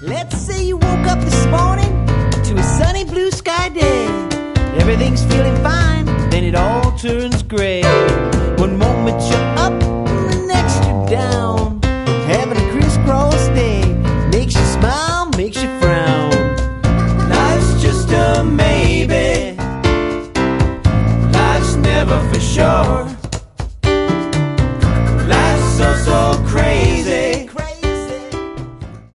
Let's say you woke up this morning to a sunny blue sky day. Everything's feeling fine, then it all turns gray. One moment you're up, and the next you're down. Having a crisscross day makes you smile, makes you frown. Life's just a maybe. Life's never for sure.